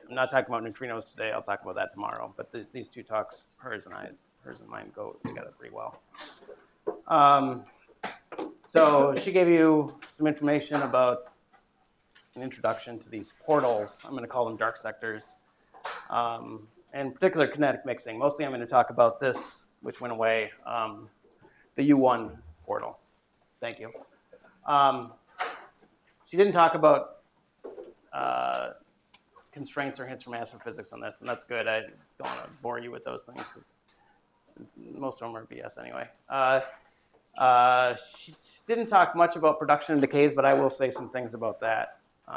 I'm not talking about neutrinos today. I'll talk about that tomorrow. But these two talks, hers and mine, go together pretty well. So she gave you some information about an introduction to these portals. I'm going to call them dark sectors. And in particular, kinetic mixing. Mostly I'm going to talk about this, which went away, the U1 portal. Thank you. She didn't talk about constraints or hints from astrophysics on this, and that's good. I don't want to bore you with those things, because most of them are BS anyway. She didn't talk much about production and decays, but I will say some things about that.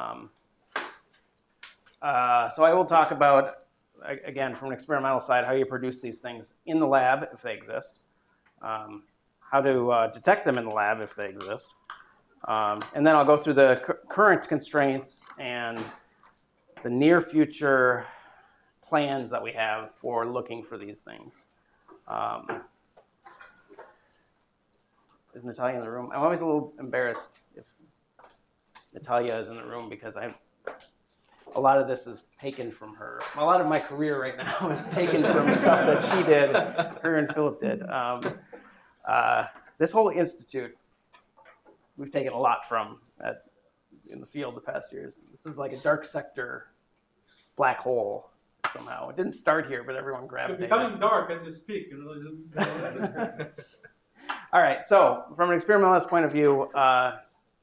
So I will talk about, again, from an experimental side, how you produce these things in the lab if they exist, how to detect them in the lab if they exist, and then I'll go through the current constraints and the near future plans that we have for looking for these things. Is Natalia in the room? I'm always a little embarrassed if Natalia is in the room, because a lot of this is taken from her. A lot of my career right now is taken from stuff that she did, her and Philip did. This whole institute, we've taken a lot from in the field the past years. This is like a dark sector black hole somehow. It didn't start here, but everyone gravitated. It's becoming dark as you speak. All right, so from an experimentalist point of view, a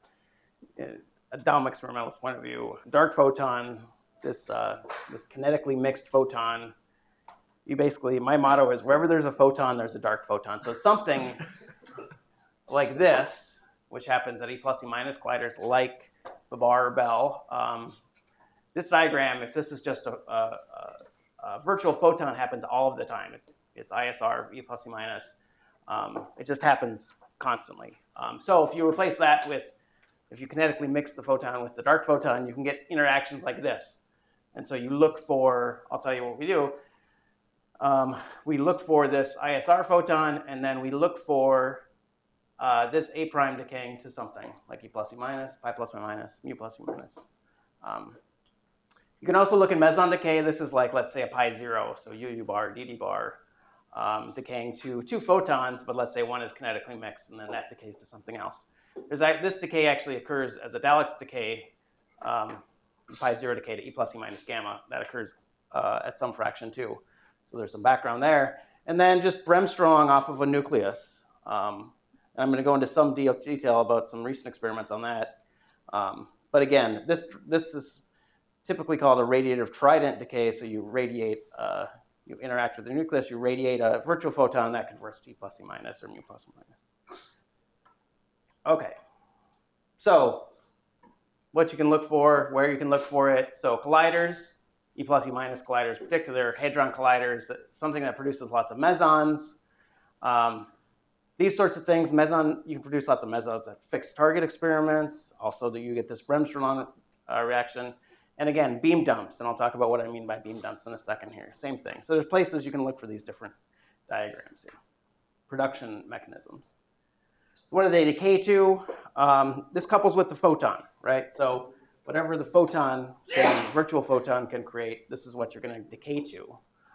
dumb experimentalist point of view, dark photon, this kinetically mixed photon, you basically, my motto is wherever there's a photon, there's a dark photon. So something like this, which happens at E plus E minus colliders like the Bar or Bell, this diagram, if this is just a virtual photon, happens all of the time. It's ISR, E plus E minus. It just happens constantly. So if you replace that with, if you kinetically mix the photon with the dark photon, you can get interactions like this. And so you look for, I'll tell you what we do. We look for this ISR photon, and then we look for this A prime decaying to something like E plus E minus, pi plus or minus, mu plus or minus. You can also look at meson decay. This is like, let's say, a pi zero, so UU bar, DD bar, decaying to two photons, but let's say one is kinetically mixed, and then that decays to something else. This decay actually occurs as a Dalex decay, pi zero decay to E plus E minus gamma. That occurs at some fraction too. So there's some background there. And then just Bremsstrong off of a nucleus. And I'm going to go into some detail about some recent experiments on that. But again, this is typically called a radiative trident decay. So you radiate, you interact with the nucleus, you radiate a virtual photon that converts to E plus E minus or mu plus or minus. Okay, so what you can look for, where you can look for it. So colliders, E plus E minus colliders, particular hadron colliders, something that produces lots of mesons. These sorts of things, meson, you can produce lots of mesons at fixed target experiments. Also, that you get this Bremsstrahlung reaction. And again, beam dumps, and I'll talk about what I mean by beam dumps in a second here. Same thing. So there's places you can look for these different diagrams here. Production mechanisms. What do they decay to? This couples with the photon, right? So whatever the photon, virtual photon can create, this is what you're going to decay to.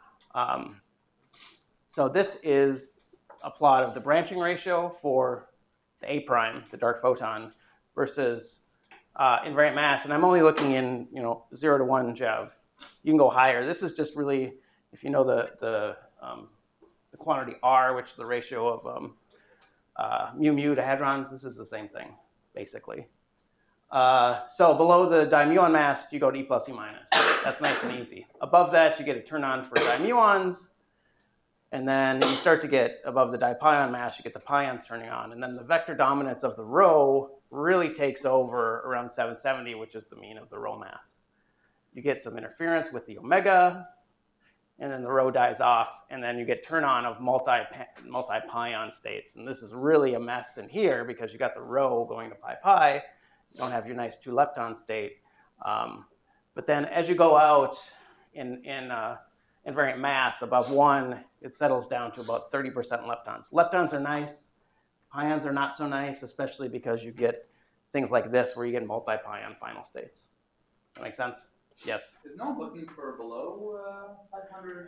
So this is a plot of the branching ratio for the A prime, the dark photon, versus invariant mass. And I'm only looking in 0 to 1 JeV. You can go higher. This is just really, if you know the quantity R, which is the ratio of mu to hadrons, this is the same thing, basically. So below the dimuon mass, you go to E plus E minus. That's nice and easy. Above that, you get a turn on for dimuons. And then you start to get above the dipion mass, you get the pions turning on. And then the vector dominance of the rho really takes over around 770, which is the mean of the rho mass. You get some interference with the omega, and then the rho dies off, and then you get turn on of multi-pion states. And this is really a mess in here because you got the rho going to pi. You don't have your nice 2 lepton state. But then as you go out in invariant mass above 1, it settles down to about 30% leptons. Leptons are nice. Pions are not so nice, especially because you get things like this where you get multi-pion final states. That make sense? Yes. Is no one looking for below 500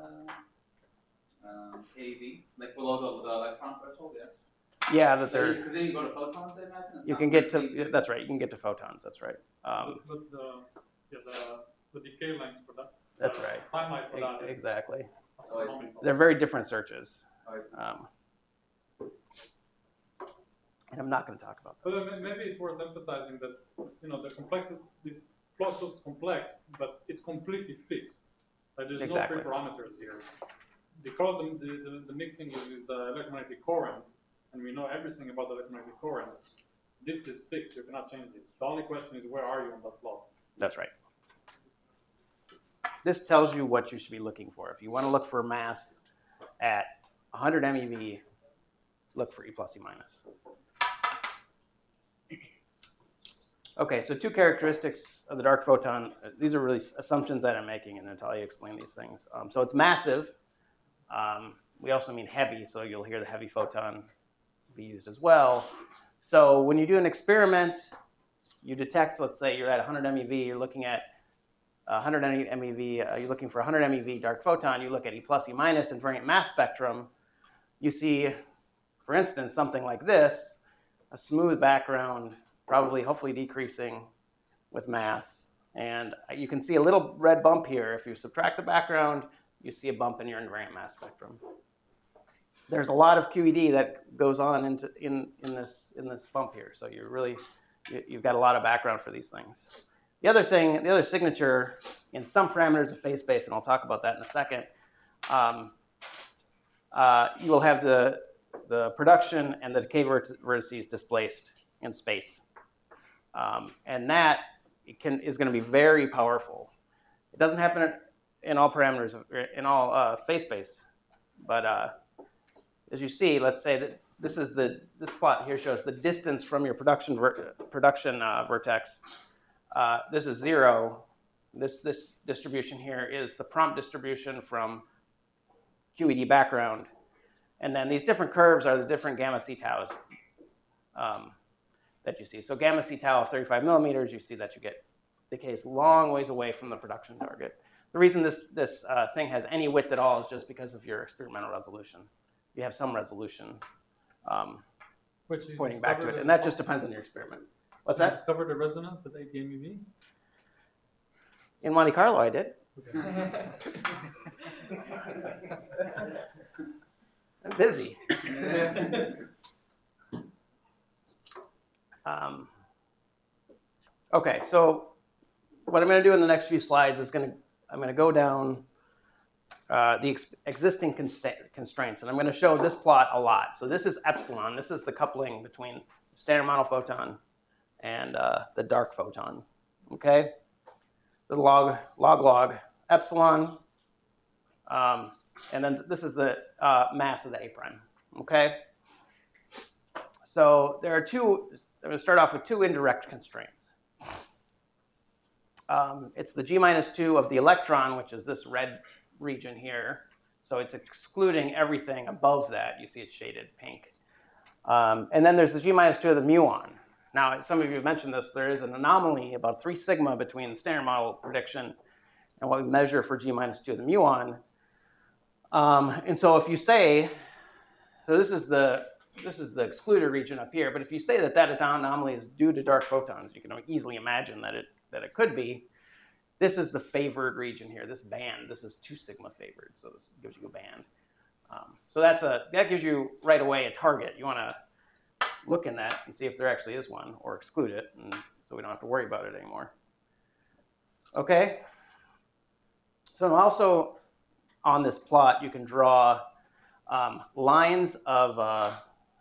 keV, like below the electron threshold? Yes. Yeah, that they're. Because then you go to photons, I imagine. You can get to. That's right. You can get to photons. That's right. But the decay lengths for that. That's right. Timeline for that. Exactly. Astronomical. They're very different searches. Oh, I see. And I'm not going to talk about that. But maybe it's worth emphasizing that the complexity. This plot looks complex, but it's completely fixed. There's Exactly. no free parameters here, because the mixing uses the electromagnetic current, and we know everything about the electromagnetic current. This is fixed. You cannot change it. The only question is, where are you on that plot? That's right. This tells you what you should be looking for. If you want to look for mass at 100 MeV, look for E plus E minus. Okay, so two characteristics of the dark photon. These are really assumptions that I'm making, and Natalia explained these things. So it's massive. We also mean heavy, so you'll hear the heavy photon be used as well. So when you do an experiment, you detect, let's say you're at 100 MeV, you're looking at 100 MeV, you're looking for 100 MeV dark photon, you look at E plus E minus invariant mass spectrum, you see, for instance, something like this, a smooth background, probably hopefully decreasing with mass. And you can see a little red bump here. If you subtract the background, you see a bump in your invariant mass spectrum. There's a lot of QED that goes on in this bump here. So you've got a lot of background for these things. The other signature in some parameters of phase space, and I'll talk about that in a second, you will have the production and the decay vertices displaced in space. And that is going to be very powerful. It doesn't happen in all parameters, in all phase space. But as you see, let's say that this plot here shows the distance from your production vertex. This is 0. This distribution here is the prompt distribution from QED background. And then these different curves are the different gamma c taus that you see. So gamma c tau of 35 millimeters, you see that you get decays long ways away from the production target. The reason this thing has any width at all is just because of your experimental resolution. You have some resolution pointing back to it, and that just depends on your experiment. What's that? Discovered the resonance at 80 MeV? In Monte Carlo, I did. Okay. I'm busy. Okay, so what I'm going to do in the next few slides is I'm going to go down the existing constraints, and I'm going to show this plot a lot. So this is epsilon. This is the coupling between standard model photon and the dark photon. Okay, the log epsilon, and then this is the mass of the A prime. Okay, so there are two. I'm going to start off with two indirect constraints. It's the G-2 of the electron, which is this red region here. So it's excluding everything above that. You see it's shaded pink. And then there's the G-2 of the muon. Now, some of you have mentioned this. There is an anomaly, about 3 sigma, between the standard model prediction and what we measure for G-2 of the muon. And so if you say, so this is the excluded region up here, but if you say that anomaly is due to dark photons, you can easily imagine that it could be. This is the favored region here, this band. This is 2 sigma favored, so this gives you a band. So that gives you right away a target. You want to look in that and see if there actually is one, or exclude it, and so we don't have to worry about it anymore. Okay. So also on this plot, you can draw lines of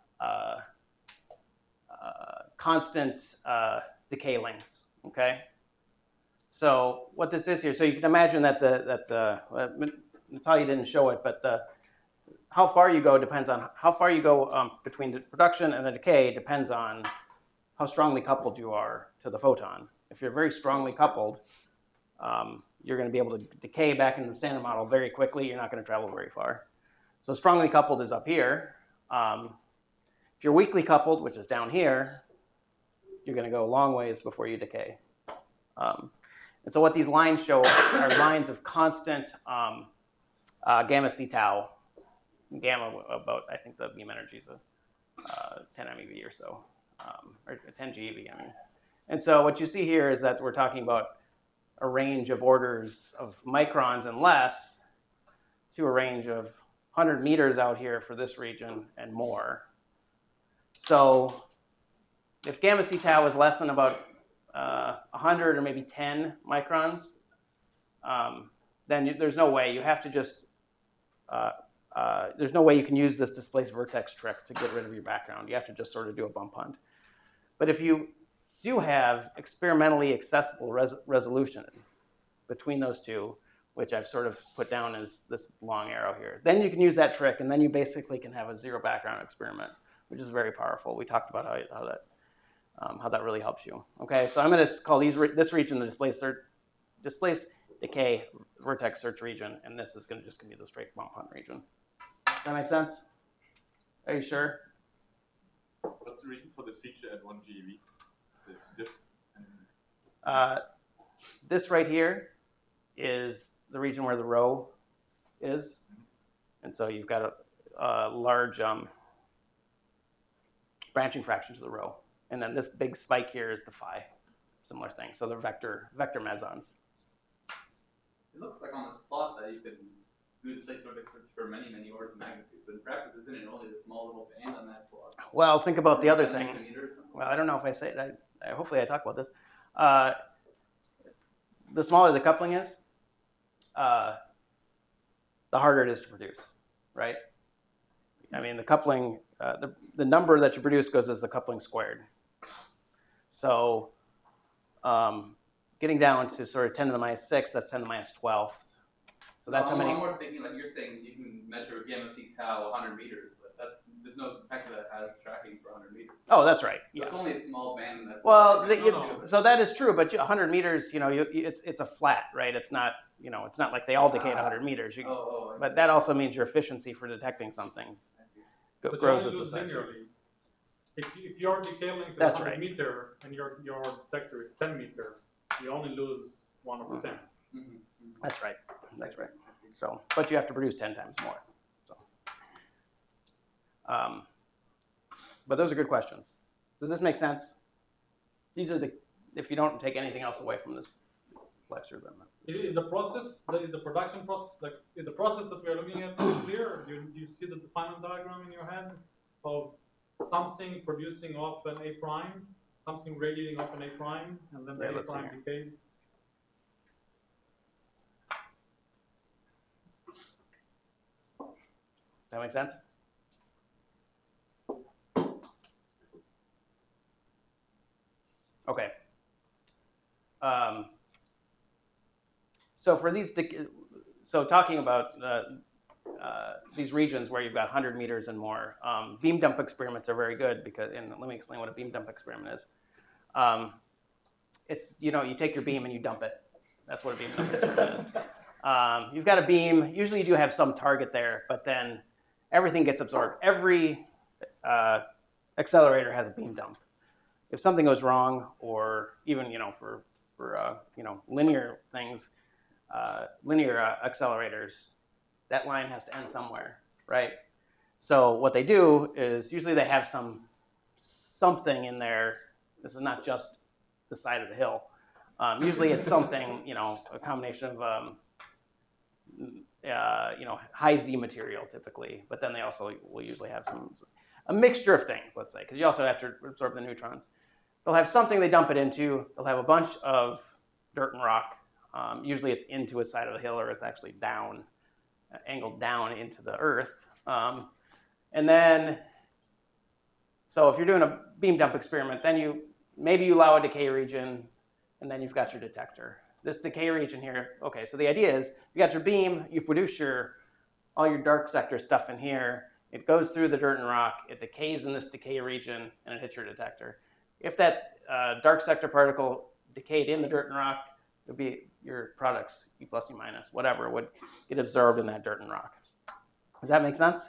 constant decay lengths. Okay. So what this is here, so you can imagine that Natalia didn't show it, but how far you go depends on how far you go between the production and the decay depends on how strongly coupled you are to the photon. If you're very strongly coupled, you're going to be able to decay back into the standard model very quickly. You're not going to travel very far. So strongly coupled is up here. If you're weakly coupled, which is down here, you're going to go a long ways before you decay. And so what these lines show are lines of constant gamma C tau. Gamma about, I think the beam energy is 10 MeV or so, or 10 GeV, I mean. And so what you see here is that we're talking about a range of orders of microns and less to a range of 100 meters out here for this region and more. So if gamma C tau is less than about 100 or maybe 10 microns, then there's no way. You have to just, there's no way you can use this displaced vertex trick to get rid of your background. You have to just sort of do a bump hunt. But if you do have experimentally accessible resolution between those two, which I've sort of put down as this long arrow here, then you can use that trick, and then you basically can have a zero background experiment, which is very powerful. We talked about how that really helps you. Okay, so I'm going to call this region the displaced decay vertex search region, and this is just going to be the straight bump hunt region. Does that make sense? Are you sure? What's the reason for this feature at 1 GeV? The stiff and... this right here is the region where the rho is. And so you've got a large branching fraction to the rho. And then this big spike here is the phi, similar thing. So they're vector mesons. It looks like on this plot that you can do displaced vertex search for many, many orders of magnitude, but in practice, isn't it only the small little band on that plot? Well, think about the other thing. Centimeters or something? Well, I don't know if I say it. Hopefully I talk about this. The smaller the coupling is, the harder it is to produce, right? I mean, the coupling, the number that you produce goes as the coupling squared. So getting down to sort of 10 to the minus 6, that's 10 to the minus 12. So that's how many. I'm more thinking like you're saying you can measure gamma C tau 100 meters, but there's no detector that has tracking for 100 meters. Oh, that's right. So it's only a small band. Well, so that is true, but 100 meters, it's a flat, right? It's not, it's not like they all decay at 100 meters. But that also means your efficiency for detecting something But grows you as only the lose size. linearly. If your decay length is That's 100 right. meter and your detector is 10 meter, you only lose 1 over 10. Mm-hmm. That's right. That's right. So, but you have to produce 10 times more. So, but those are good questions. Does this make sense? These are if you don't take anything else away from this lecture, then. Is the process, that is the production process, like is the process that we are looking at clear? Do you see the final diagram in your head of something producing off an A prime, something radiating off an A prime, and then the Yeah, A let's see prime decays? That make sense? Okay. So for these, talking about these regions where you've got 100 meters and more, beam dump experiments are very good because, and let me explain what a beam dump experiment is. It's, you take your beam and you dump it. That's what a beam dump experiment is. You've got a beam, usually you do have some target there, but then everything gets absorbed. Every accelerator has a beam dump. If something goes wrong, or even for linear things, linear accelerators, that line has to end somewhere, right? So what they do is usually they have something in there. This is not just the side of the hill. Usually it's something, a combination of high Z material typically, but then they also will usually have a mixture of things, let's say, because you also have to absorb the neutrons. They'll have something they dump it into. They'll have a bunch of dirt and rock. Usually it's into a side of the hill, or it's actually down, angled down into the earth. And then, so if you're doing a beam dump experiment, then maybe you allow a decay region, and then you've got your detector. This decay region here, okay, so the idea is you got your beam, you produce all your dark sector stuff in here, it goes through the dirt and rock, it decays in this decay region, and it hits your detector. If that dark sector particle decayed in the dirt and rock, it would be your products, E plus, E minus, whatever, would get absorbed in that dirt and rock. Does that make sense?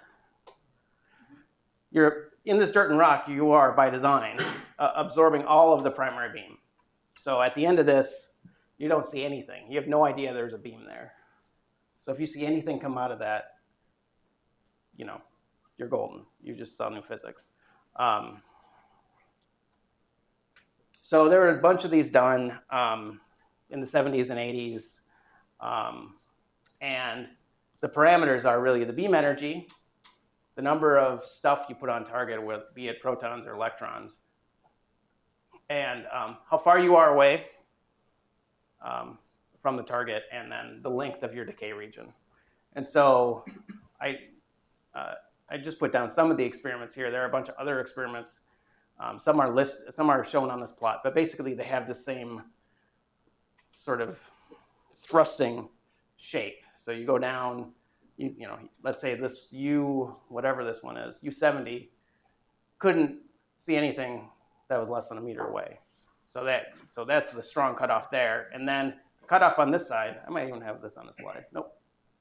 In this dirt and rock, you are, by design, absorbing all of the primary beam. So at the end of this, you don't see anything. You have no idea there's a beam there. So if you see anything come out of that, you know, you're golden. You just saw new physics. So there were a bunch of these done in the 70s and 80s. And the parameters are really the beam energy, the number of stuff you put on target, with, be it protons or electrons, and how far you are away from the target, and then the length of your decay region. And so I just put down some of the experiments here. There are a bunch of other experiments. Some are shown on this plot, but basically they have the same sort of thrusting shape. So you go down, you know, let's say this U, whatever this one is, U70, couldn't see anything that was less than a meter away. So that's the strong cutoff there. And then the cutoff on this side, I might even have this on the slide. Nope.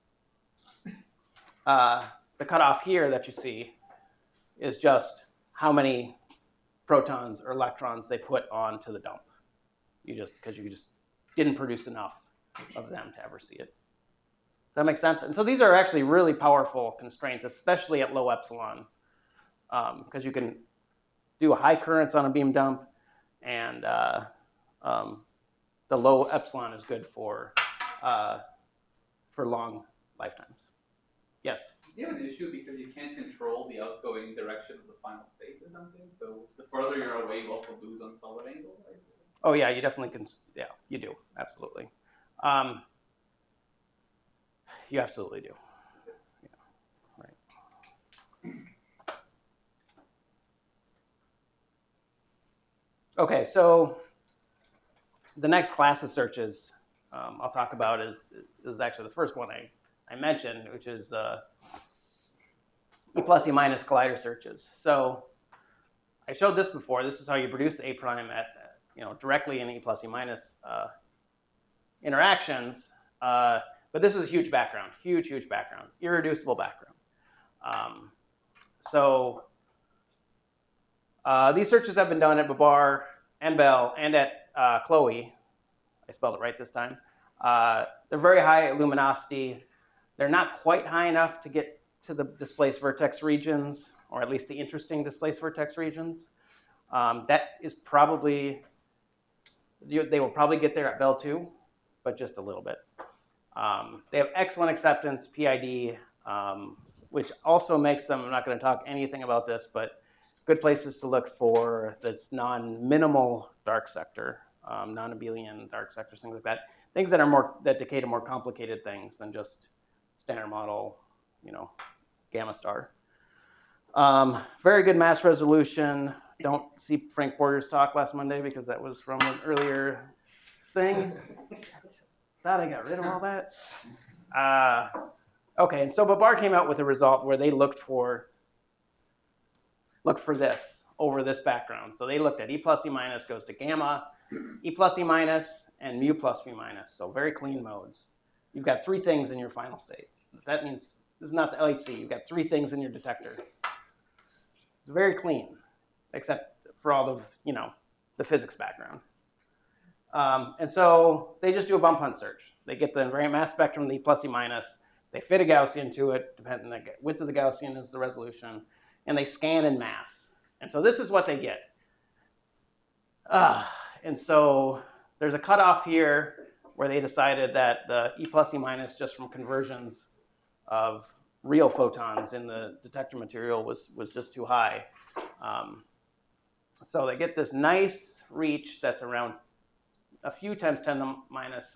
The cutoff here that you see is just how many protons or electrons they put onto the dump. Because you just didn't produce enough of them to ever see it. Does that make sense? And so these are actually really powerful constraints, especially at low epsilon, because you can do high currents on a beam dump, and the low epsilon is good for long lifetimes. Yes? Do you have an issue because you can't control the outgoing direction of the final state or something? So the further you're away, you also lose on solid angle, right? Oh yeah, you definitely can. Yeah, you do, absolutely. You absolutely do. Yeah, right. Okay, so the next class of searches I'll talk about is actually the first one I mentioned, which is E plus E minus collider searches. So I showed this before. This is how you produce the A prime at directly in E plus E minus interactions. But this is a huge background, huge background, irreducible background. These searches have been done at Babar and Bell and at Chloe. I spelled it right this time. They're very high luminosity. They're not quite high enough to get to the displaced vertex regions, or at least the interesting displaced vertex regions. That is probably, they will probably get there at Bell too, but just a little bit. They have excellent acceptance, PID, which also makes them, I'm not going to talk anything about this, but good places to look for this non-minimal dark sector, non-abelian dark sectors, things like that. Things that decay to more complicated things than just standard model, gamma star. Very good mass resolution. Don't see Frank Porter's talk last Monday because that was from an earlier thing. Thought I got rid of all that. Okay, and so Babar came out with a result where they looked for this over this background. So they looked at E plus E minus goes to gamma, E plus E minus, and mu plus mu minus. So very clean modes. You've got three things in your final state. That means this is not the LHC. You've got three things in your detector. It's very clean, except for all of the physics background. And so they just do a bump hunt search. They get the invariant mass spectrum, the E plus E minus. They fit a Gaussian to it, depending on the width of the Gaussian is the resolution, and they scan in mass. And so this is what they get. And so there's a cutoff here where they decided that the E plus E minus, just from conversions of real photons in the detector material, was just too high. So they get this nice reach that's around a few times 10 to the minus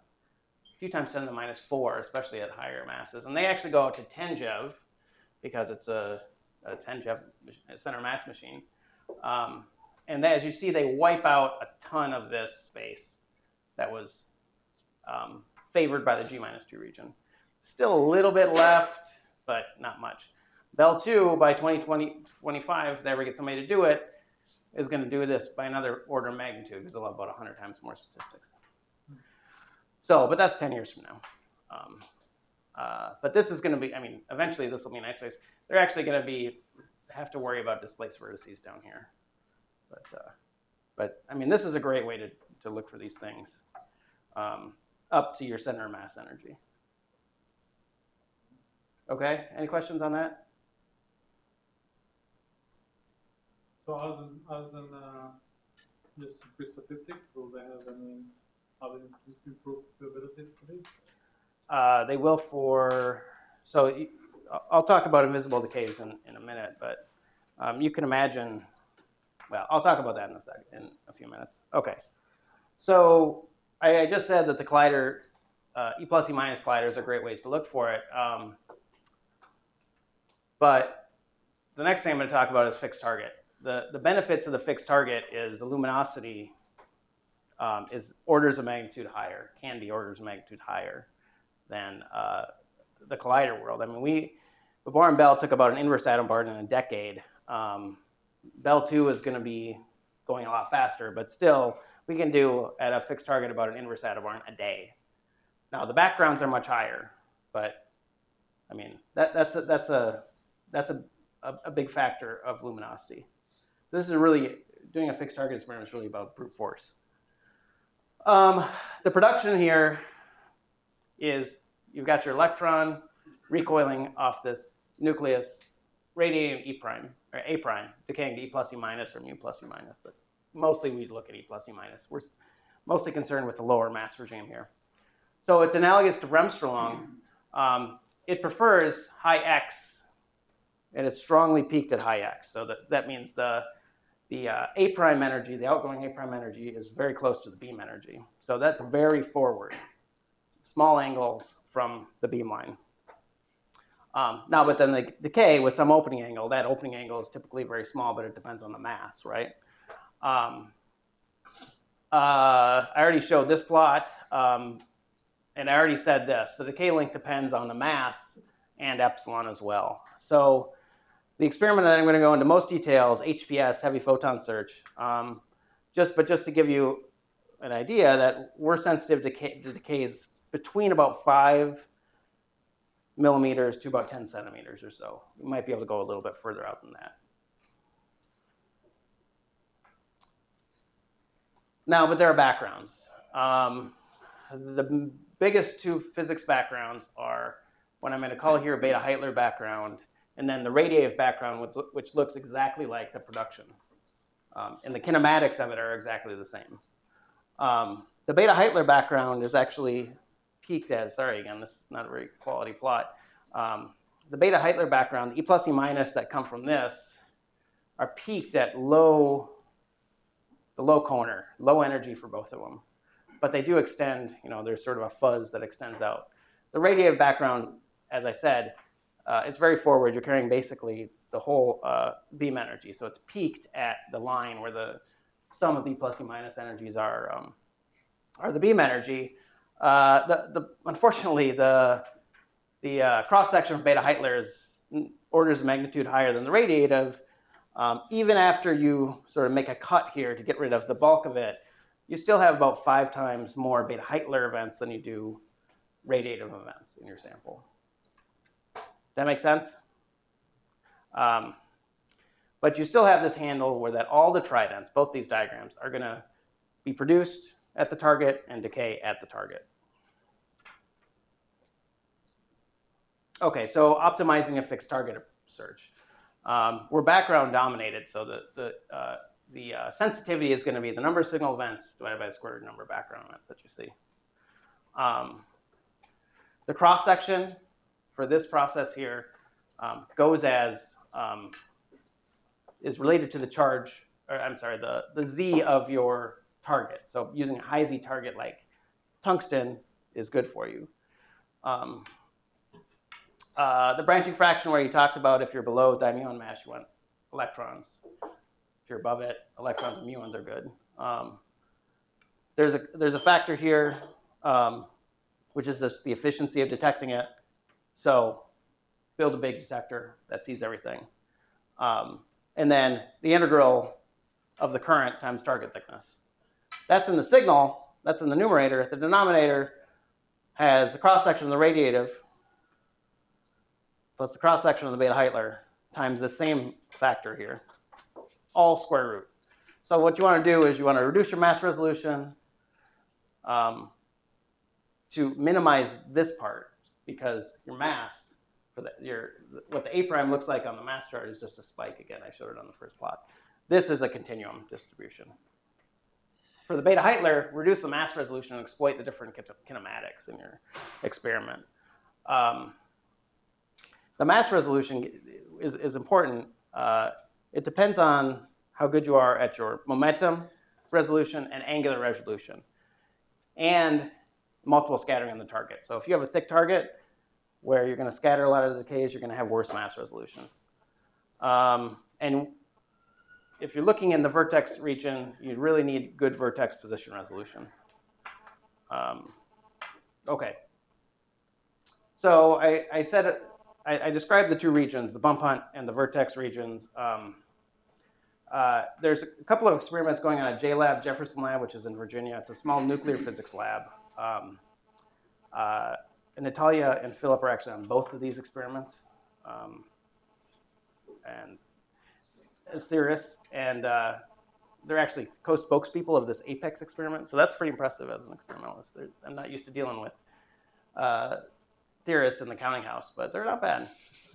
4, especially at higher masses. And they actually go out to 10 GeV because it's a 10 GeV center mass machine. And as you see, they wipe out a ton of this space that was favored by the G-2 region. Still a little bit left, but not much. Bell 2, by 2025, if they ever get somebody to do it, is going to do this by another order of magnitude because they'll have about 100 times more statistics. So, but that's 10 years from now. But this is going to be, eventually this will be a nice place. They're actually going to have to worry about displaced vertices down here. But this is a great way to look for these things. up to your center of mass energy. Okay, any questions on that? So other than just simply statistics, will they have any other improved abilities for this? They will so I'll talk about invisible decays in a minute, but you can imagine, well, I'll talk about that in a few minutes. Okay, so I just said that the collider, E plus E minus colliders are great ways to look for it. But the next thing I'm going to talk about is fixed target. The benefits of the fixed target is the luminosity is orders of magnitude higher, can be orders of magnitude higher than the collider world. I mean, Bohr and Bell took about an inverse atom bar in a decade. Bell 2 is going to be going a lot faster, but still, we can do at a fixed target about an inverse atom bar a day. Now, the backgrounds are much higher, but I mean, that's a big factor of luminosity. So this is really, doing a fixed target experiment is really about brute force. The production here is you've got your electron recoiling off this nucleus, radiating E prime, or A prime, decaying to E plus E minus or mu plus E minus, but mostly we look at E plus E minus. We're mostly concerned with the lower mass regime here. So it's analogous to Bremsstrahlung. It prefers high X, and it's strongly peaked at high X. So that means the A prime energy, the outgoing A prime energy, is very close to the beam energy. So that's very forward. Small angles from the beamline. Now, but then the decay with some opening angle, that opening angle is typically very small, but it depends on the mass, right? I already showed this plot, and I already said this. The decay length depends on the mass and epsilon as well. So the experiment that I'm going to go into most details, HPS, heavy photon search, just to give you an idea that we're sensitive to decays between about 5 millimeters to about 10 centimeters or so. We might be able to go a little bit further out than that. Now, but there are backgrounds. The biggest two physics backgrounds are what I'm going to call here a Bethe-Heitler background, and then the radiative background, which looks exactly like the production. And the kinematics of it are exactly the same. The Bethe-Heitler background is actually peaked as, sorry again, this is not a very quality plot. The Bethe-Heitler background, the E plus E minus that come from this, are peaked at the low corner, low energy for both of them. But they do extend, there's sort of a fuzz that extends out. The radiative background, as I said, it's very forward. You're carrying basically the whole beam energy. So it's peaked at the line where the sum of the E plus E minus energies are the beam energy. Unfortunately, the cross-section of Bethe-Heitler is orders of magnitude higher than the radiative. Even after you sort of make a cut here to get rid of the bulk of it, you still have about 5 times more Bethe-Heitler events than you do radiative events in your sample. That make sense? But you still have this handle where that all the tridents, both these diagrams, are going to be produced at the target and decay at the target. Okay, so optimizing a fixed target search. We're background dominated, so the sensitivity is going to be the number of signal events divided by the square root number of background events that you see. The cross-section for this process here goes as, is related to the charge, or I'm sorry, the Z of your target. So using a high Z target like tungsten is good for you. The branching fraction where you talked about if you're below dimuon mass, you want electrons. If you're above it, electrons and muons are good. There's a factor here, which is the efficiency of detecting it. So build a big detector that sees everything. And then the integral of the current times target thickness. That's in the signal, that's in the numerator. The denominator has the cross-section of the radiative plus the cross-section of the Bethe-Heitler times the same factor here, all square root. So what you want to do is you want to reduce your mass resolution, to minimize this part, because your mass for what the A prime looks like on the mass chart is just a spike. Again, I showed it on the first plot. This is a continuum distribution. For the beta Heitler, reduce the mass resolution and exploit the different kinematics in your experiment. The mass resolution is important. It depends on how good you are at your momentum resolution and angular resolution, and multiple scattering on the target. So if you have a thick target where you're going to scatter a lot of the decays, you're going to have worse mass resolution. And if you're looking in the vertex region, you really need good vertex position resolution. Okay. So I described the two regions, the bump hunt and the vertex regions. There's a couple of experiments going on at JLab, Jefferson Lab, which is in Virginia. It's a small nuclear physics lab. Natalia and Philip are actually on both of these experiments. And as theorists, and they're actually co-spokespeople of this APEX experiment. So that's pretty impressive as an experimentalist. I'm not used to dealing with theorists in the counting house, but they're not bad.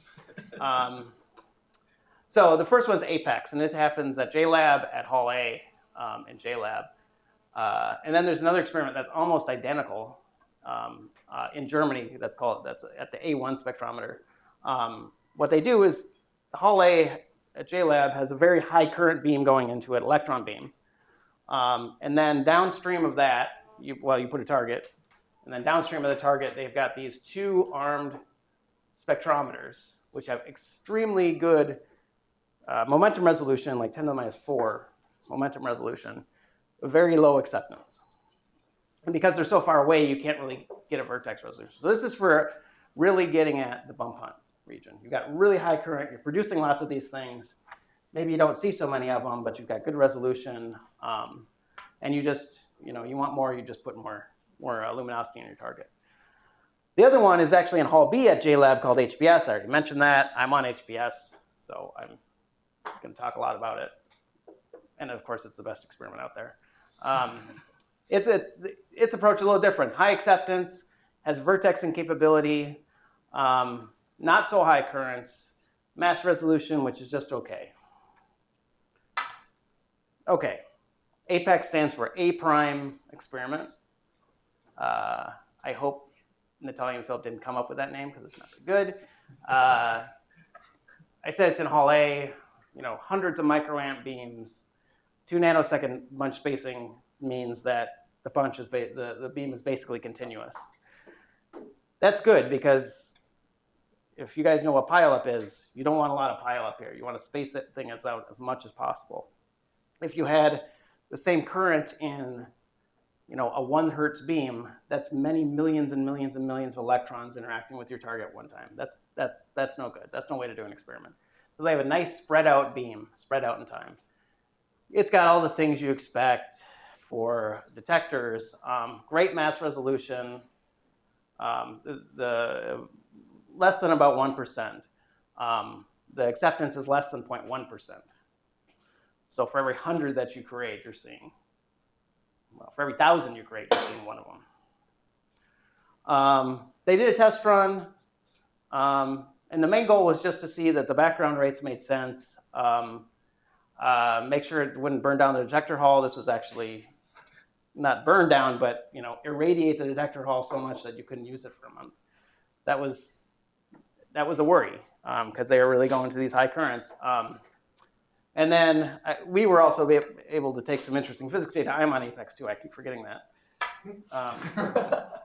So the first one's APEX, and this happens at JLab at Hall A in JLab. And then there's another experiment that's almost identical in Germany. That's at the A1 spectrometer. What they do is the Hall A at JLab has a very high current beam going into it, electron beam. And then downstream of that, you put a target. And then downstream of the target, they've got these two armed spectrometers, which have extremely good momentum resolution, like 10 to the minus 4 momentum resolution, very low acceptance. And because they're so far away, you can't really get a vertex resolution. So this is for really getting at the bump hunt region. You've got really high current, you're producing lots of these things. Maybe you don't see so many of them, but you've got good resolution. And you just, you want more, you just put more luminosity in your target. The other one is actually in Hall B at JLab called HPS. I already mentioned that. I'm on HPS, so I'm going to talk a lot about it. And of course, it's the best experiment out there. Its approach is a little different. High acceptance, has vertexing capability, not so high currents, mass resolution, which is just okay. Okay, APEX stands for A prime experiment. I hope Natalia and Philip didn't come up with that name because it's not very good. I said it's in Hall A, hundreds of microamp beams, 2 nanosecond bunch spacing means that the bunch is the beam is basically continuous. That's good because if you guys know what pileup is, you don't want a lot of pileup here. You want to space that thing out as much as possible. If you had the same current in a 1 hertz beam, that's many millions and millions and millions of electrons interacting with your target at one time. That's no good. That's no way to do an experiment. So they have a nice spread out beam, spread out in time. It's got all the things you expect for detectors. Great mass resolution, the less than about 1%. The acceptance is less than 0.1%. So for every 100 that you create, you're seeing, for every 1,000 you create, you're seeing one of them. They did a test run, and the main goal was just to see that the background rates made sense, make sure it wouldn't burn down the detector hall. This was actually not burn down, but irradiate the detector hall so much that you couldn't use it for a month. That was a worry because they were really going to these high currents. And then we were also able to take some interesting physics data. I'm on APEX too. I keep forgetting that.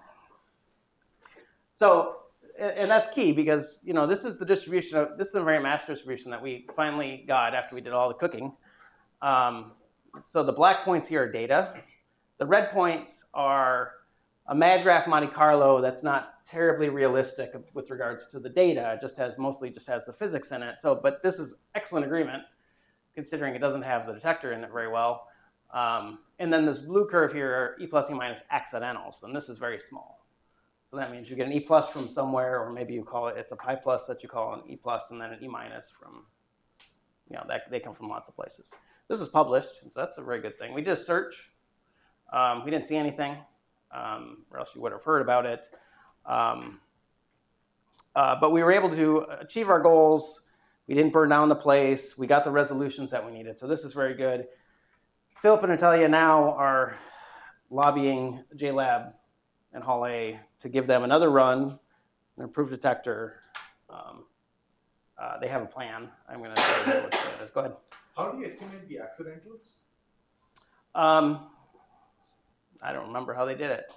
And that's key because this is the distribution this is the invariant mass distribution that we finally got after we did all the cooking. So the black points here are data. The red points are a MADGRAPH Monte Carlo that's not terribly realistic with regards to the data. It mostly just has the physics in it. But this is excellent agreement, considering it doesn't have the detector in it very well. And then this blue curve here are E plus E minus accidentals, and this is very small. So that means you get an E plus from somewhere, or maybe it's a pi plus that you call an E plus, and then an E minus from, they come from lots of places. This is published, and so that's a very good thing. We did a search. We didn't see anything. or else you would have heard about it. But we were able to achieve our goals. We didn't burn down the place. We got the resolutions that we needed. So this is very good. Philip and Natalia now are lobbying JLab and Hall A to give them another run, an improved detector. They have a plan. I'm going to tell you what that is. Go ahead. How do you estimate the accidentals? I don't remember how they did it.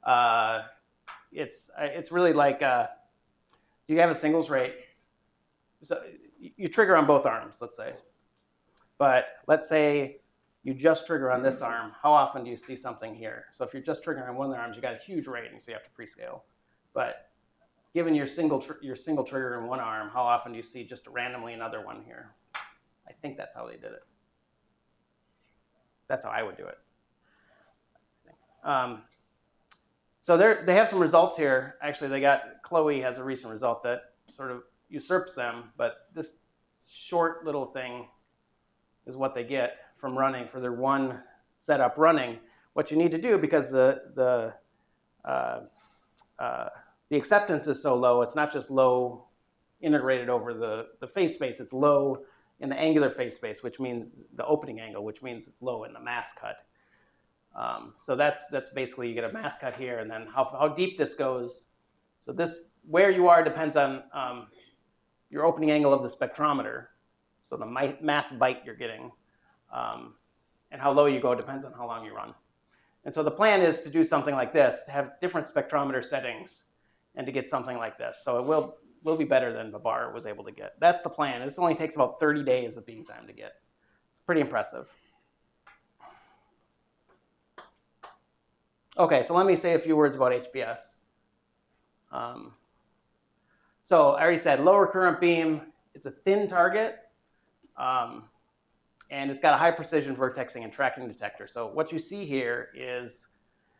It's really like you have a singles rate. So you trigger on both arms, let's say. But let's say you just trigger on this arm. How often do you see something here? So if you're just triggering on one of the arms, you got a huge rating, so you have to prescale. But given your single trigger in one arm, how often do you see just randomly another one here? I think that's how they did it. That's how I would do it. So they have some results here. Actually, Chloe has a recent result that sort of usurps them, but this short little thing is what they get from running for their one setup running. What you need to do, because the acceptance is so low, it's not just low integrated over the phase space, it's low in the angular phase space, which means the opening angle, which means it's low in the mass cut. So that's basically, you get a mass cut here, and then how deep this goes. So this, where you are depends on your opening angle of the spectrometer, so the mass bite you're getting, and how low you go depends on how long you run. And so the plan is to do something like this, to have different spectrometer settings, and to get something like this. So it will be better than Babar was able to get. That's the plan. This only takes about 30 days of beam time to get. It's pretty impressive. Okay, so let me say a few words about HPS. So I already said lower current beam. It's a thin target, and it's got a high precision vertexing and tracking detector. So what you see here is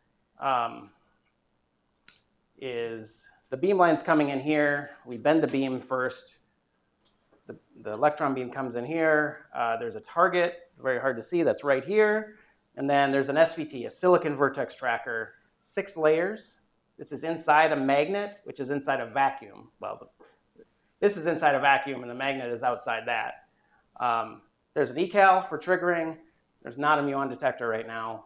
the beam line's coming in here. We bend the beam first. The electron beam comes in here. There's a target, very hard to see, that's right here. And then there's an SVT, a silicon vertex tracker, 6 layers. This is inside a magnet, which is inside a vacuum. Well, this is inside a vacuum, and the magnet is outside that. There's an eCal for triggering. There's not a muon detector right now.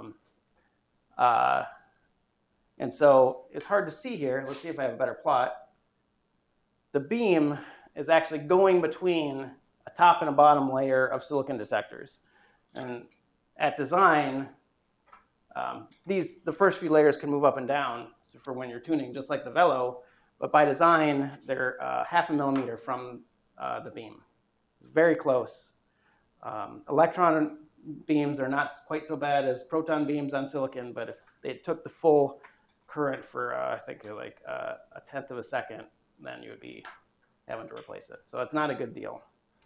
And so it's hard to see here. Let's see if I have a better plot. The beam is actually going between a top and a bottom layer of silicon detectors. And at design, the first few layers can move up and down for when you're tuning, just like the Velo. But by design, they're 0.5 millimeter from the beam. Very close. Electron beams are not quite so bad as proton beams on silicon, but if they took the full current for, I think, like a 1/10 of a second, then you would be having to replace it. So it's not a good deal.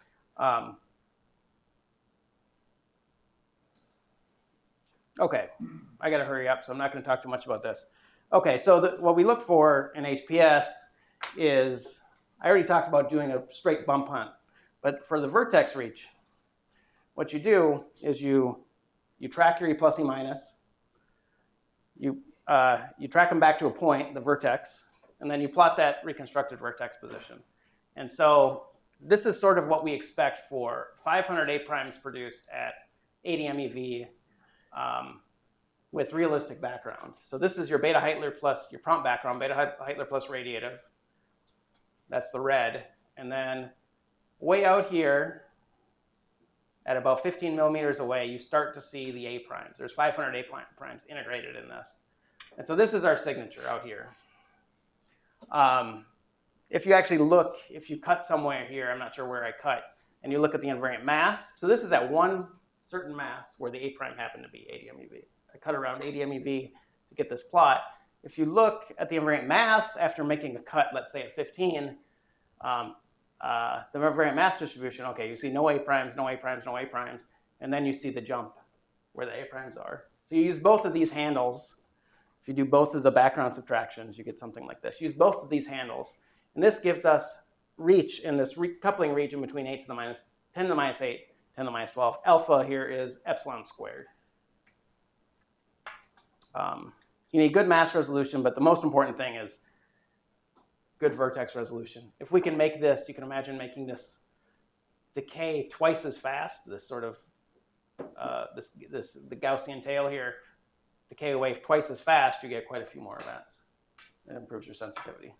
Okay, I got to hurry up, so I'm not going to talk too much about this. Okay, so what we look for in HPS is, I already talked about doing a straight bump hunt, but for the vertex reach, what you do is you track your E plus E minus, you track them back to a point, the vertex, and then you plot that reconstructed vertex position. And so this is sort of what we expect for 500 A primes produced at 80 MeV with realistic background. So this is your beta Heitler plus your prompt background, beta Heitler plus radiative. That's the red. And then way out here, at about 15 millimeters away, you start to see the A primes. There's 500 A primes integrated in this. And so this is our signature out here. If you actually look, if you cut somewhere here, I'm not sure where I cut, and you look at the invariant mass, so this is at one certain mass where the A prime happened to be 80 MeV. I cut around 80 MeV to get this plot. If you look at the invariant mass after making a cut, let's say at 15, the invariant mass distribution, okay, you see no A primes, no A primes, no A primes, and then you see the jump where the A primes are. So you use both of these handles. If you do both of the background subtractions, you get something like this. Use both of these handles. And this gives us reach in this coupling region between 10 to the minus 8, 10 to the minus 12. Alpha here is epsilon squared. You need good mass resolution, but the most important thing is good vertex resolution. If we can make this, you can imagine making this decay twice as fast, this sort of, the Gaussian tail here, decay a wave twice as fast, you get quite a few more events. It improves your sensitivity.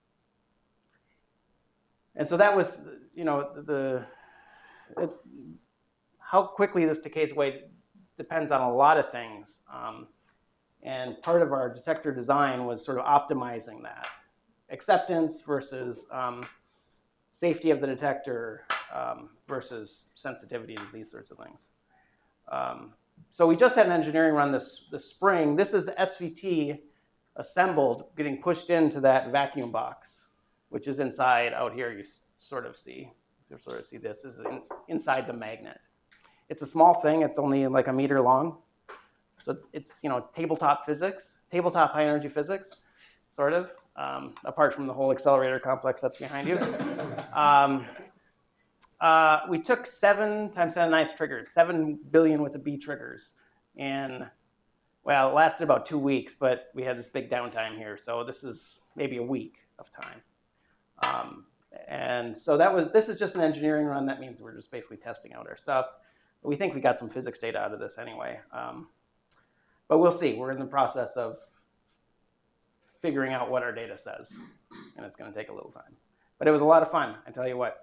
And so that was, you know, how quickly this decays away depends on a lot of things. And part of our detector design was sort of optimizing that. Acceptance versus safety of the detector versus sensitivity to these sorts of things. So we just had an engineering run this spring. This is the SVT assembled, getting pushed into that vacuum box, which is inside out here. You sort of see this. This is inside the magnet. It's a small thing. It's only like a meter long. So it's you know, tabletop physics, tabletop high energy physics, sort of. Apart from the whole accelerator complex that's behind you. We took 7 times 10 to the 9th triggers, 7 billion with a B triggers. And, well, it lasted about 2 weeks, but we had this big downtime here. So this is maybe a week of time. And so this is just an engineering run. That means we're just basically testing out our stuff. We think we got some physics data out of this anyway. But we'll see. We're in the process of figuring out what our data says, and it's going to take a little time. But it was a lot of fun, I tell you what.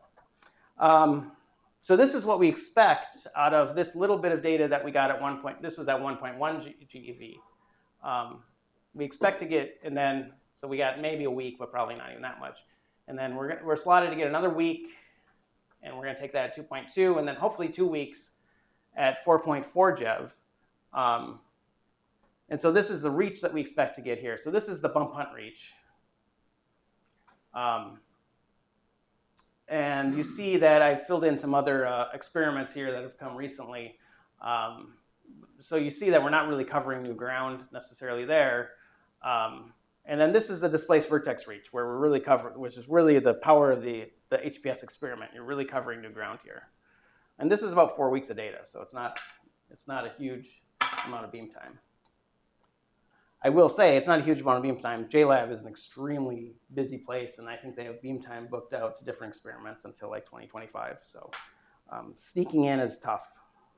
So this is what we expect out of this little bit of data that we got at one point. This was at 1.1 GeV. We expect to get, and then, so we got maybe a week, but probably not even that much. And then we're slotted to get another week, and we're going to take that at 2.2, and then hopefully 2 weeks at 4.4 GeV. And so this is the reach that we expect to get here. So this is the bump hunt reach. And you see that I filled in some other experiments here that have come recently. So you see that we're not really covering new ground necessarily there. And then this is the displaced vertex reach, where we're really covering, which is really the power of the HPS experiment. You're really covering new ground here. And this is about 4 weeks of data, so it's not a huge amount of beam time. I will say it's not a huge amount of beam time. JLab is an extremely busy place, and I think they have beam time booked out to different experiments until like 2025. So sneaking in is tough.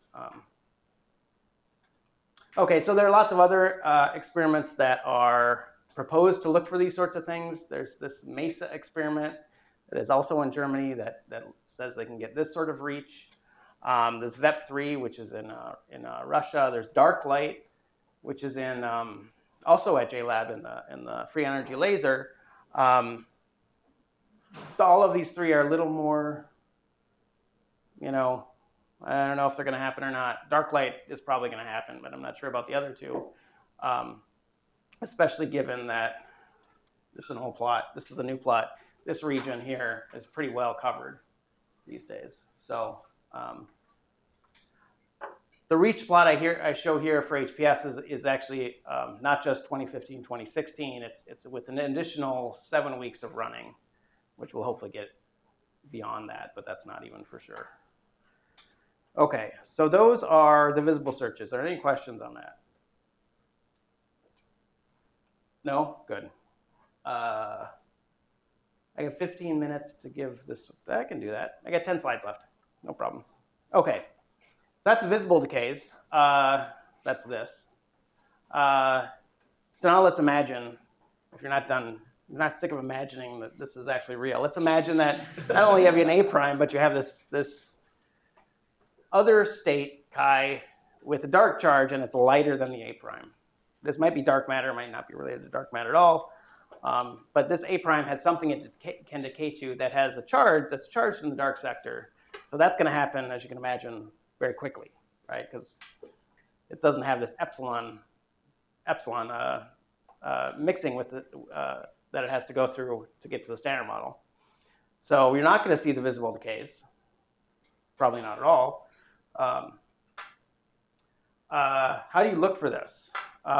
Okay, so there are lots of other experiments that are proposed to look for these sorts of things. There's this MESA experiment that is also in Germany that says they can get this sort of reach. There's VEP3, which is in Russia. There's DarkLight, which is in also at JLab in the free energy laser. All of these three are a little more, you know, I don't know if they're going to happen or not. DarkLight is probably going to happen, but I'm not sure about the other two, especially given that this is an old plot. This is a new plot. This region here is pretty well covered these days. So the reach plot I show here for HPS is actually not just 2015, 2016. It's with an additional 7 weeks of running, which will hopefully get beyond that, but that's not even for sure. Okay, so those are the visible searches. Are there any questions on that? No? Good. I have 15 minutes to give this. I can do that. I got 10 slides left. No problem. Okay. So that's visible decays. That's this. So now let's imagine, if you're not done, you're not sick of imagining that this is actually real. Let's imagine that not only have you an A prime, but you have this other state chi with a dark charge, and it's lighter than the A prime. This might be dark matter, might not be related to dark matter at all. But this A prime has something it can decay to that has a charge that's charged in the dark sector. So that's going to happen, as you can imagine, very quickly, right? Because it doesn't have this epsilon mixing with it that it has to go through to get to the standard model. So you're not going to see the visible decays, probably not at all. How do you look for this?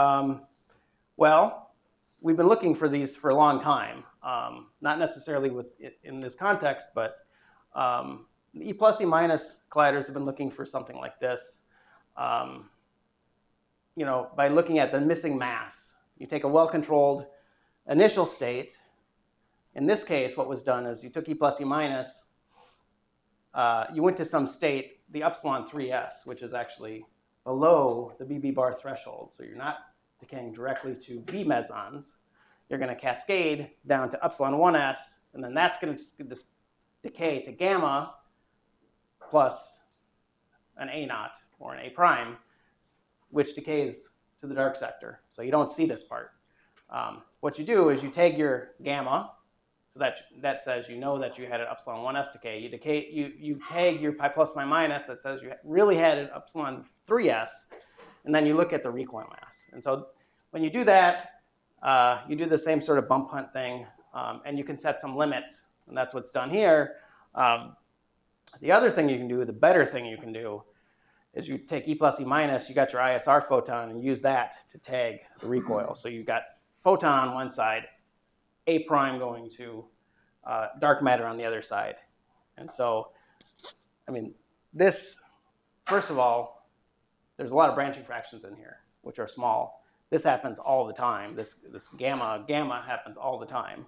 Well, we've been looking for these for a long time, not necessarily in this context, but E plus E minus colliders have been looking for something like this. You know, by looking at the missing mass. You take a well-controlled initial state. In this case, what was done is you took E plus E minus, you went to some state, the epsilon 3s, which is actually below the BB bar threshold. So you're not decaying directly to B mesons. You're going to cascade down to epsilon 1s, and then that's going to decay to gamma plus an A naught or an A prime, which decays to the dark sector. So you don't see this part. What you do is you take your gamma, so that says you know that you had an epsilon 1s decay. You tag your pi plus pi minus that says you really had an epsilon 3s, and then you look at the recoil mass. And so when you do that, you do the same sort of bump hunt thing, and you can set some limits, and that's what's done here. The other thing you can do, the better thing you can do, is you take E plus E minus, you got your ISR photon, and use that to tag the recoil. So you've got photon on one side, A prime going to dark matter on the other side. And so, I mean, this, first of all, there's a lot of branching fractions in here, which are small. This happens all the time. This gamma happens all the time.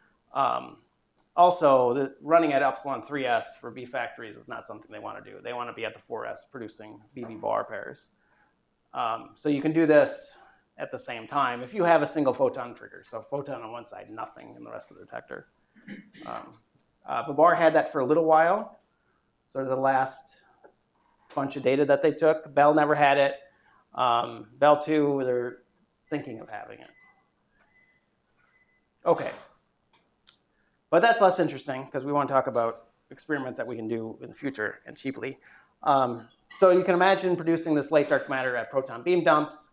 Also, running at epsilon 3s for B factories is not something they want to do. They want to be at the 4s producing BB bar pairs. So you can do this at the same time if you have a single photon trigger. So photon on one side, nothing in the rest of the detector. Babar had that for a little while. Sort of the last bunch of data that they took. Bell never had it. Bell 2, they're thinking of having it. Okay. But that's less interesting because we want to talk about experiments that we can do in the future and cheaply. So you can imagine producing this late dark matter at proton beam dumps.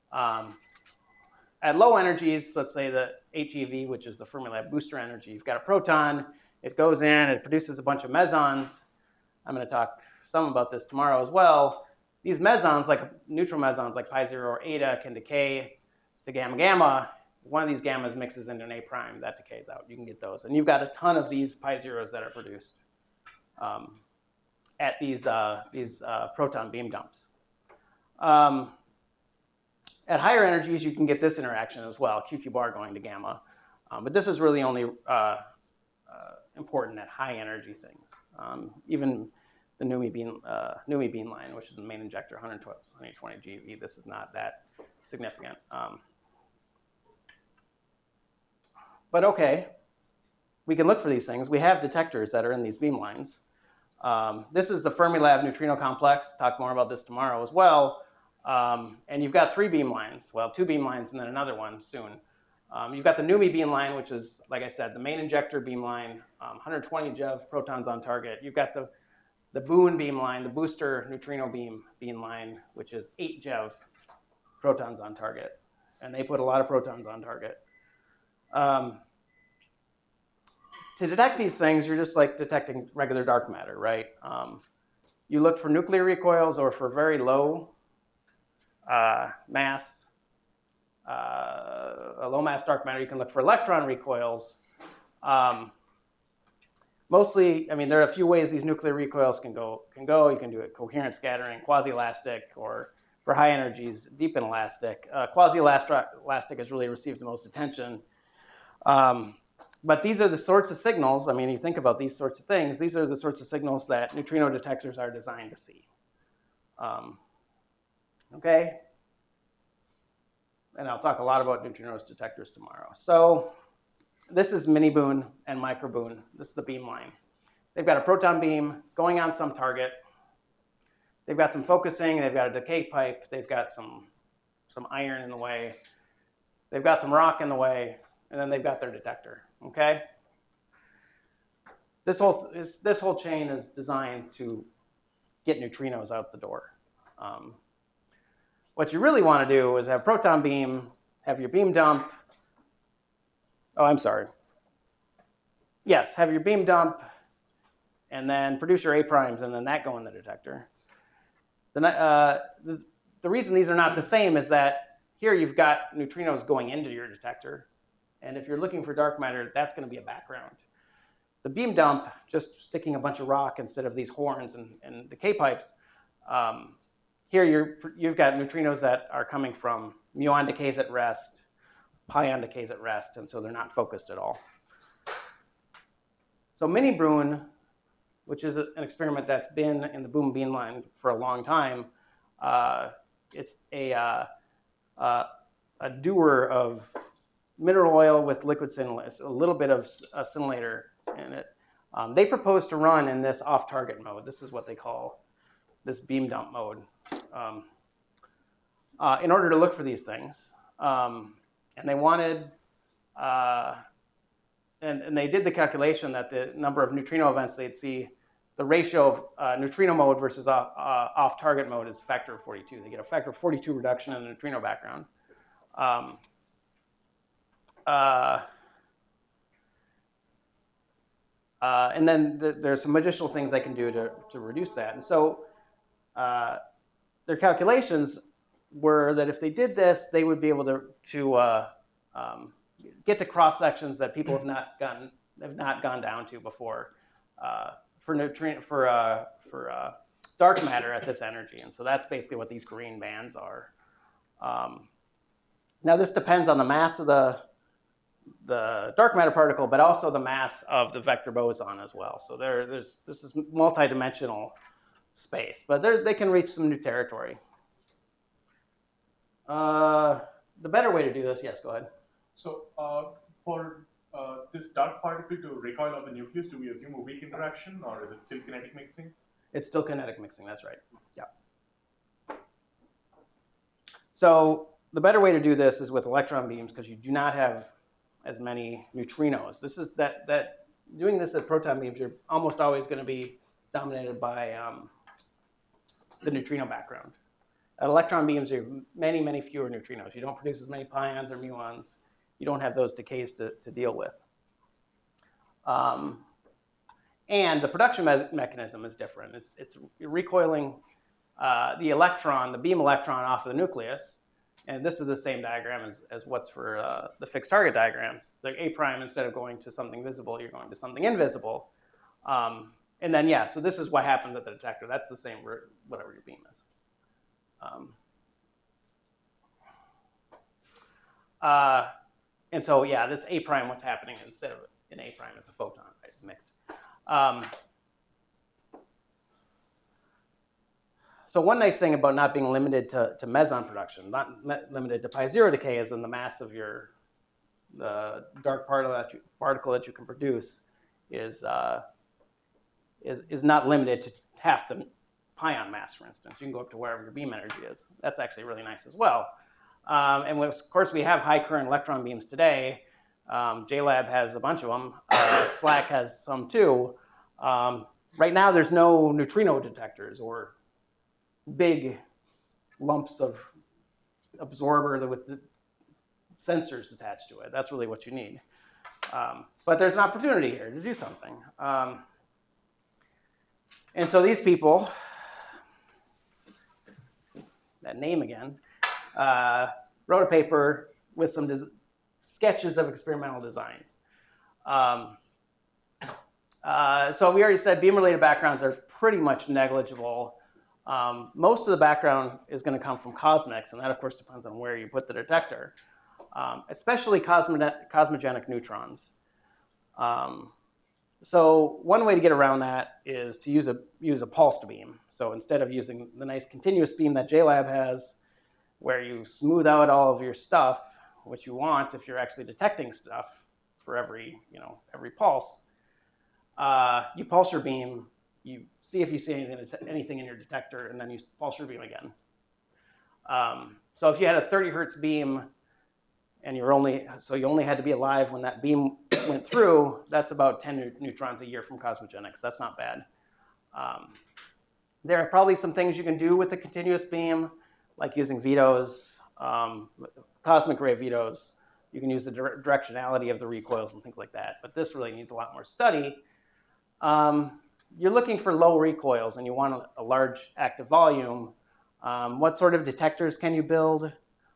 At low energies, let's say the HEV, which is the Fermilab booster energy, you've got a proton, it goes in, it produces a bunch of mesons. I'm going to talk some about this tomorrow as well. These mesons, like neutral mesons like pi 0 or eta, can decay to gamma gamma. One of these gammas mixes into an A prime, that decays out. You can get those. And you've got a ton of these pi zeros that are produced at these proton beam dumps. At higher energies, you can get this interaction as well, QQ bar going to gamma. But this is really only important at high energy things. Even the NUMI beam line, which is the main injector, 120 GeV, this is not that significant. But okay, we can look for these things. We have detectors that are in these beam lines. This is the Fermilab neutrino complex. Talk more about this tomorrow as well. And you've got 3 beam lines. Well, 2 beam lines and then another one soon. You've got the NUMI beam line, which is, like I said, the main injector beam line, 120 GeV protons on target. You've got the Boone beam line, the booster neutrino beam line, which is 8 GeV protons on target. And they put a lot of protons on target. To detect these things, you're just like detecting regular dark matter, right? You look for nuclear recoils or for very low mass, a low mass dark matter. You can look for electron recoils. Mostly, I mean, there are a few ways these nuclear recoils can go. You can do it coherent scattering, quasi-elastic, or for high energies, deep inelastic. Quasi-elastic has really received the most attention. But these are the sorts of signals, I mean, you think about these sorts of things, these are the sorts of signals that neutrino detectors are designed to see. Okay? And I'll talk a lot about neutrino detectors tomorrow. So this is mini Boone and micro Boone. This is the beam line. They've got a proton beam going on some target. They've got some focusing, they've got a decay pipe, they've got some iron in the way, they've got some rock in the way, and then they've got their detector, okay? This whole chain is designed to get neutrinos out the door. What you really want to do is have proton beam, have your beam dump. Oh, I'm sorry. Yes, have your beam dump, and then produce your A primes, and then that go in the detector. The reason these are not the same is that here you've got neutrinos going into your detector. And if you're looking for dark matter, that's going to be a background. The beam dump, just sticking a bunch of rock instead of these horns and decay pipes, here you've got neutrinos that are coming from muon decays at rest, pion decays at rest, and so they're not focused at all. So mini Brune, which is an experiment that's been in the boom beamline for a long time, it's a doer of mineral oil with liquid synless, a little bit of scintillator in it. They propose to run in this off-target mode. This is what they call this beam dump mode, in order to look for these things. And they wanted, and they did the calculation that the number of neutrino events they'd see, the ratio of neutrino mode versus off-target mode is a factor of 42. They get a factor of 42 reduction in the neutrino background. And then there's some additional things they can do to reduce that. And so their calculations were that if they did this, they would be able to get to cross sections that people have not gone down to before for dark matter at this energy. And so that's basically what these green bands are. Now this depends on the mass of the dark matter particle, but also the mass of the vector boson as well. So this is multi-dimensional space, but they can reach some new territory. The better way to do this, yes, go ahead. So for this dark particle to recoil off the nucleus, do we assume a weak interaction, or is it still kinetic mixing? It's still kinetic mixing, that's right. Yeah. So the better way to do this is with electron beams, because you do not have as many neutrinos. This is that doing this at proton beams, you're almost always going to be dominated by the neutrino background. At electron beams, you have many, many fewer neutrinos. You don't produce as many pions or muons. You don't have those decays to deal with. And the production mechanism is different. It's recoiling the electron, the beam electron off of the nucleus. And this is the same diagram as what's for the fixed target diagrams. So A prime, instead of going to something visible, you're going to something invisible. And then, yeah, so this is what happens at the detector. That's the same, whatever your beam is. And so, yeah, this A prime, what's happening instead of an A prime, it's a photon, right? It's mixed. So one nice thing about not being limited to meson production, not limited to pi zero decay, is in the mass of the dark particle that you can produce is not limited to half the pion mass, for instance. You can go up to wherever your beam energy is. That's actually really nice as well. And of course, we have high current electron beams today. JLab has a bunch of them. SLAC has some too. Right now, there's no neutrino detectors or big lumps of absorber with the sensors attached to it. That's really what you need. But there's an opportunity here to do something. And so these people, that name again, wrote a paper with some sketches of experimental designs. So we already said beam-related backgrounds are pretty much negligible. Most of the background is going to come from cosmics, and that, of course, depends on where you put the detector, especially cosmogenic neutrons. So one way to get around that is to use a pulsed beam. So instead of using the nice continuous beam that JLab has, where you smooth out all of your stuff, which you want if you're actually detecting stuff for every pulse, you pulse your beam, you see if you see anything in your detector, and then you pulse your beam again. So if you had a 30 hertz beam and you only had to be alive when that beam went through, that's about 10 neutrons a year from cosmogenics. That's not bad. There are probably some things you can do with the continuous beam, like using VITOs, cosmic ray VITOs. You can use the directionality of the recoils and things like that, but this really needs a lot more study. You're looking for low recoils and you want a large active volume. What sort of detectors can you build?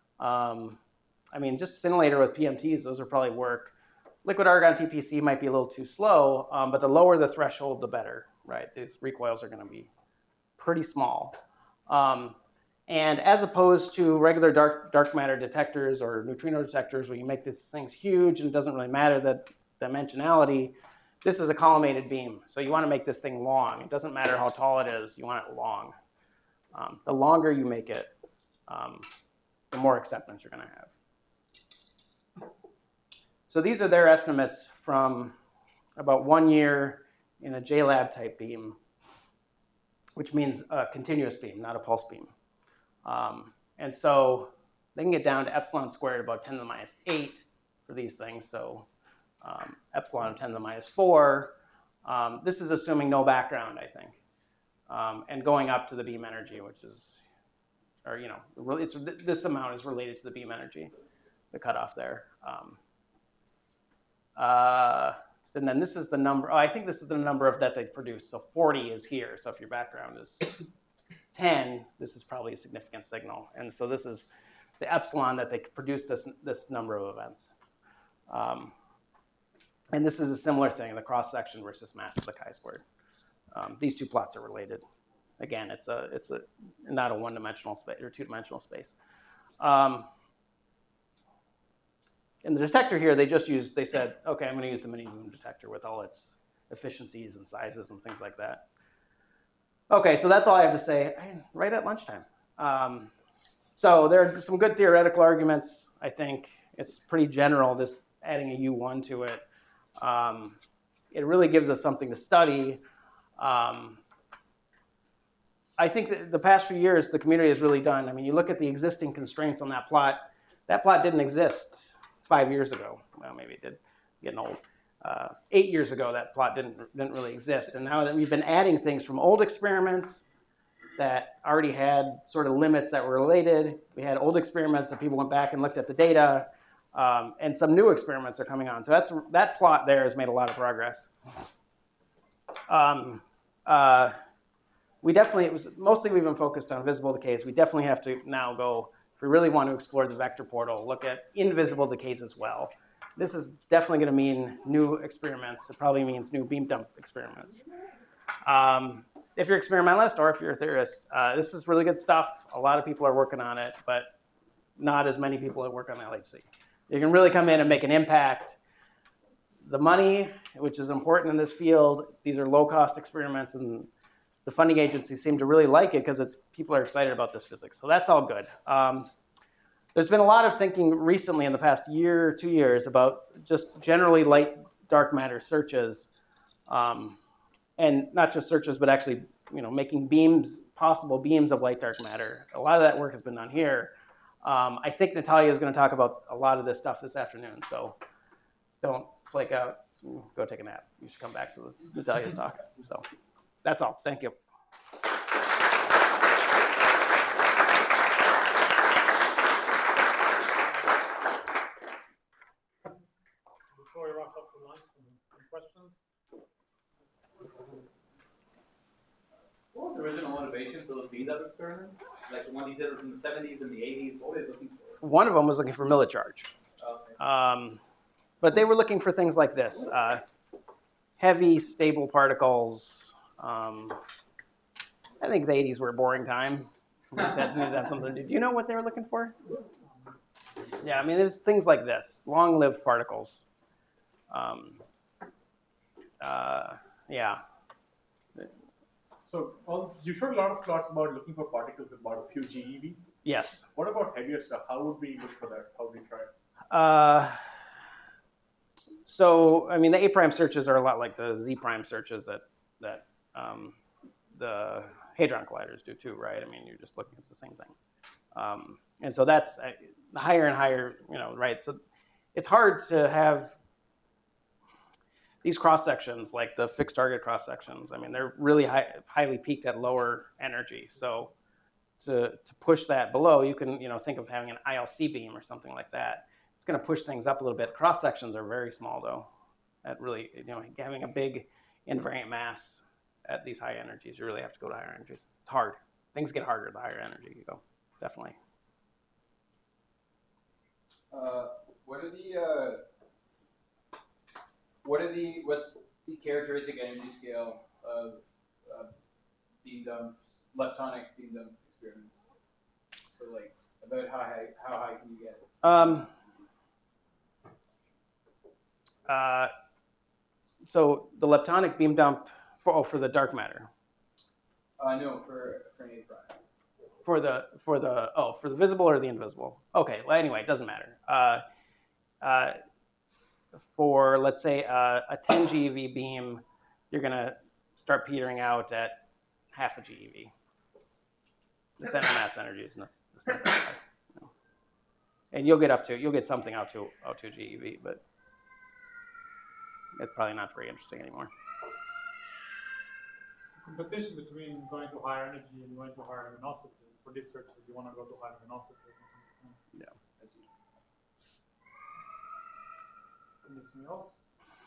Just scintillator with PMTs, those will probably work. Liquid argon TPC might be a little too slow, but the lower the threshold, the better, right? These recoils are going to be pretty small. And as opposed to regular dark matter detectors or neutrino detectors where you make these things huge and it doesn't really matter the dimensionality, this is a collimated beam. So you want to make this thing long. It doesn't matter how tall it is, you want it long. The longer you make it, the more acceptance you're going to have. So these are their estimates from about 1 year in a JLab type beam, which means a continuous beam, not a pulse beam. And so they can get down to epsilon squared about 10 to the minus 8 for these things. So epsilon of 10 to the minus 4. This is assuming no background, I think. And going up to the beam energy, which is, or you know, this amount is related to the beam energy, the cutoff there. And then this is the number, I think this is the number of that they produce. So 40 is here. So if your background is 10, this is probably a significant signal. And so this is the epsilon that they produce this number of events. And this is a similar thing, the cross section versus mass of the chi-squared. These two plots are related. Again, it's not a one-dimensional space or two-dimensional space. In the detector here, they said, okay, I'm going to use the mini boom detector with all its efficiencies and sizes and things like that. Okay, so that's all I have to say right at lunchtime. So there are some good theoretical arguments, I think. It's pretty general, this adding a U1 to it. It really gives us something to study. I think that the past few years, the community has really done, I mean, you look at the existing constraints on that plot didn't exist 5 years ago. Well, maybe it did, getting old. 8 years ago, that plot didn't really exist. And now that we've been adding things from old experiments that already had sort of limits that were related. We had old experiments that people went back and looked at the data, and some new experiments are coming on. So that plot there has made a lot of progress. It was mostly we've been focused on visible decays. We definitely have to now go, if we really want to explore the vector portal, look at invisible decays as well. This is definitely going to mean new experiments. It probably means new beam dump experiments. If you're an experimentalist or if you're a theorist, this is really good stuff. A lot of people are working on it, but not as many people that work on LHC. You can really come in and make an impact. The money, which is important in this field, these are low-cost experiments, and the funding agencies seem to really like it because people are excited about this physics. So that's all good. There's been a lot of thinking recently in the past year, 2 years, about just generally light dark matter searches, and not just searches, but actually, making possible beams of light dark matter. A lot of that work has been done here. I think Natalia is going to talk about a lot of this stuff this afternoon, so don't flake out and go take a nap. You should come back to Natalia's talk. So that's all. Thank you. Before we wrap up the lunch, some questions? What was the original motivation for those beam-up experiments? Like the one you did in the 70s and the 80s, what were they looking for? One of them was looking for millicharge. Okay. But they were looking for things like this. Heavy, stable particles. I think the 80s were a boring time. Do you know what they were looking for? Yeah, I mean, there's things like this. Long-lived particles. Yeah. So you showed a lot of plots about looking for particles at about a few GeV. Yes. What about heavier stuff? How would we look for that? How would we try? So, I mean, the A' searches are a lot like the Z' searches that the Hadron Colliders do too, right? I mean, you're just looking, it's the same thing. And so that's the higher and higher, right? So it's hard to have these cross sections, like the fixed target cross sections. I mean, they're really highly peaked at lower energy. So to push that below, you can think of having an ILC beam or something like that. It's going to push things up a little bit. Cross sections are very small, though. That really, having a big invariant mass at these high energies, you really have to go to higher energies. It's hard. Things get harder the higher energy you go. Definitely. What's the characteristic energy scale of beam dump, leptonic beam dump experiments? So like, about how high can you get? So the leptonic beam dump for the dark matter. No, for an A prime. For the visible or the invisible? Okay. Well, anyway, it doesn't matter. For let's say a 10 GeV beam, you're gonna start petering out at half a GeV. The center mass energy is not that high. No. And you'll get something out to GeV, but it's probably not very interesting anymore. It's a competition between going to higher energy and going to higher luminosity. For these searches, you want to go to higher luminosity. Yeah. Anything else?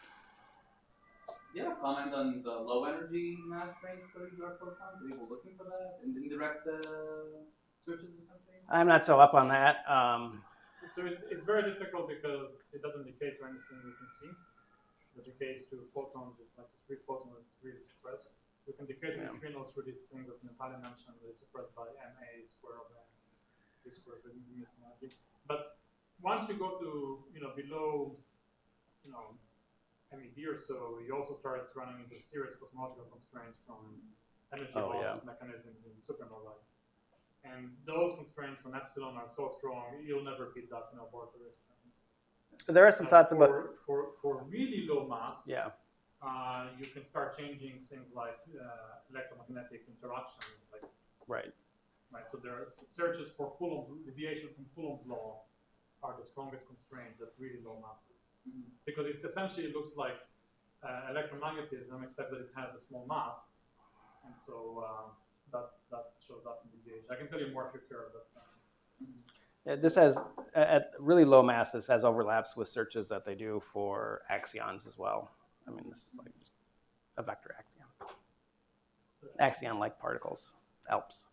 Do you have a comment on the low energy mass range for these dark photons? Are people looking for that in indirect searches or something? I'm not so up on that. So it's very difficult because it doesn't decay to anything we can see. The decays to photons is like a free photon that's really suppressed. We can decay to neutrinos through these things that Natalia mentioned that is suppressed by MA square of n, p square, so it's missing energy. But once you go to below MeV or so, you also start running into serious cosmological constraints from energy loss mechanisms in supernovae. And those constraints on epsilon are so strong, you'll never beat that in laboratory experiments. There are some thoughts about for really low mass. Yeah. You can start changing things like electromagnetic interactions, like Right. So there are searches for Coulomb's deviation from Coulomb's law are the strongest constraints at really low masses. Mm-hmm. Because it essentially looks like electromagnetism, except that it has a small mass, and so that shows up in deviation. I can tell you more if you care, but. Yeah, this has at really low mass. This has overlaps with searches that they do for axions as well. I mean, this is like just a vector axion, axion-like particles, ALPS.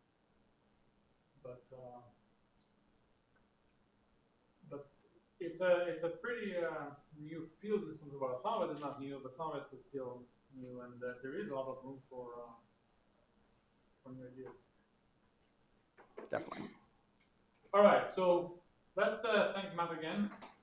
But it's a pretty new field in some way. Some of it is not new, but some of it is still new, and there is a lot of room for new ideas. Definitely. All right, so let's thank Matt again.